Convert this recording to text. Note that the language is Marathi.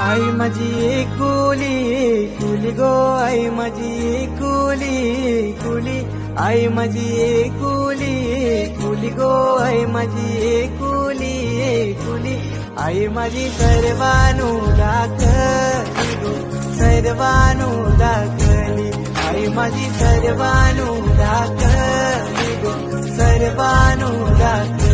आई माझी एकुली कुली गो, आई माझी एकुली कुली, आई माझी एकुली कुली गो, आई माझी एकुली कुली, आई माझी सर्वानु दाखली गो, सर्वानु दाखली, आई माझी सर्वानु दाखली गो, सर्वानु दाखली.